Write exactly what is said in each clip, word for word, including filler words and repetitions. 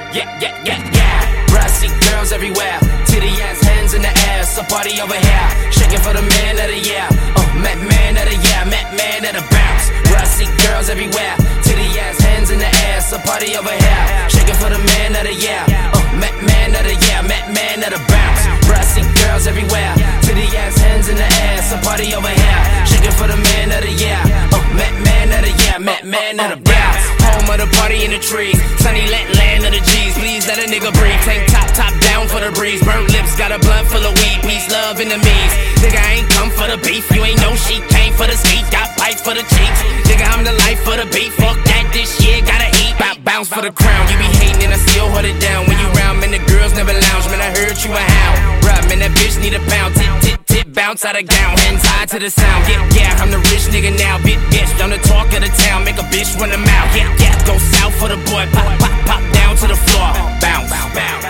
yeah, yeah, yeah, yeah. Bruh, I see girls everywhere, titty ass, hands in the air, so party over here, shaking for the man of the year. Oh, met man of the year, met man of the bounce. Bruh, I see girls everywhere, titty ass, hands in the air, so party over here, shaking for the man of the year. Oh, met man of the year, met man of the bounce. Bruh, I see girls everywhere, titty ass, hands in the air, so party over here, shaking for the man of the year. Oh, met man of the year, met man of the bounce. Home of the party in the trees, sunny let land of the G's. Please let a nigga breathe. Tank top, top down for the breeze. Burnt lips, got a blunt full of weed. Peace, love, enemies. Nigga, I ain't come for the beef. You ain't know she came for the speed. Got pipe for the cheeks. Nigga, I'm the life for the beef. Fuck that, this shit gotta eat. Bout bounce for the crown. You be hating and I still hold it down. When you round, man, the girls never lounge. Man, I heard you a hound. Bruh, man, that bitch need a pound. Tit, tit, tit, bounce out of gown. Hands high to the sound. Yeah, yeah, I'm the rich nigga now. Big bitch, I'm the talk of the town. Make a bitch run them out. Yeah, yeah, go south for the boy. Pop, pop, pop down to the floor. Bounce, bounce.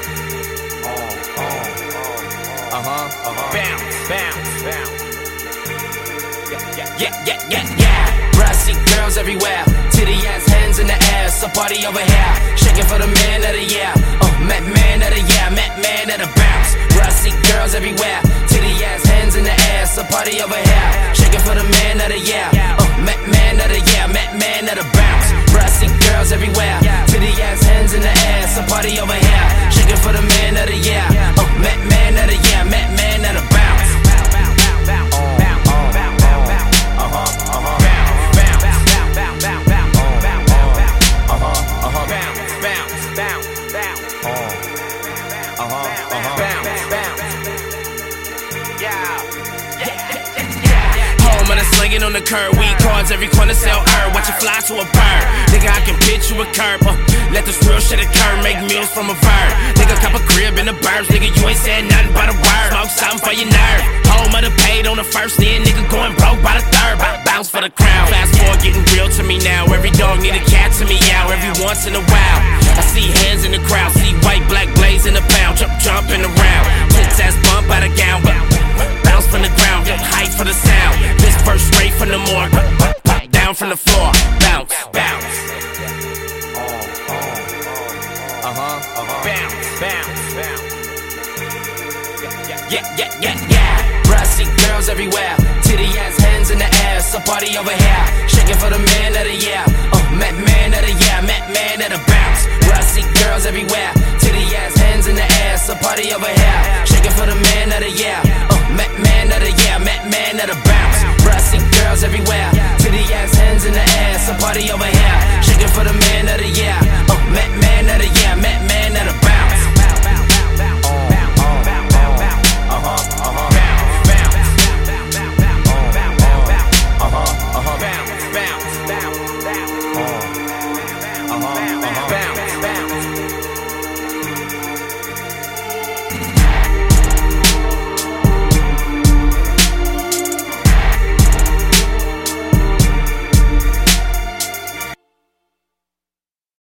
Uh-huh, uh-huh. Bounce, bounce, bounce. Yeah, yeah, yeah, yeah, yeah. Bruh, I see girls everywhere, titty ass, hands in the air, so party over here, shaking for the man of the year. Oh, met man of the year, met man of the bounce. Bruh, I see girls everywhere, titty ass, hands in the air, so party over here, shaking for the man of the year. Oh, met man of the year, met man of the bounce. Bruh, I see girls everywhere, titty ass, hands in the air, so party over here, shaking for the man of the year. Oh, met man of the year, met man of the bounce. Slinging on the curb, weed cards, every corner sell herb. Watch it fly to a bird. Nigga, I can pitch you a curb. Uh, let this real shit occur, make meals from a verb. Nigga, cop a crib in the burbs. Nigga, you ain't said nothing but a word. Smoke something for your nerve. Home of the paid on the first, then nigga going broke by the third. I bounce for the crown. Fast forward, getting real to me now. Every dog need a cat to me out every once in a while. I see hands in the crowd, see white, black blaze in the pound. Jump, jumping around. Tits ass bump out of gown. Bounce from the ground, get height for the sound. This first straight from the morgue, down from the floor. Bounce, bounce. Uh-huh, uh-huh. Bounce, bounce, bounce. Yeah, yeah, yeah, yeah. Bruh, I see girls everywhere, titty ass, hands in the air, so party over here, shaking for the man of the year. Oh, met man of the year, met man of the bounce. Bruh, I see girls everywhere, titty ass, hands in the air, so party over here, shaking for the man of the year. Oh, met man of the year, met man of the bounce. Bruh, I see girls everywhere, titty ass, hands in the air, so party over here.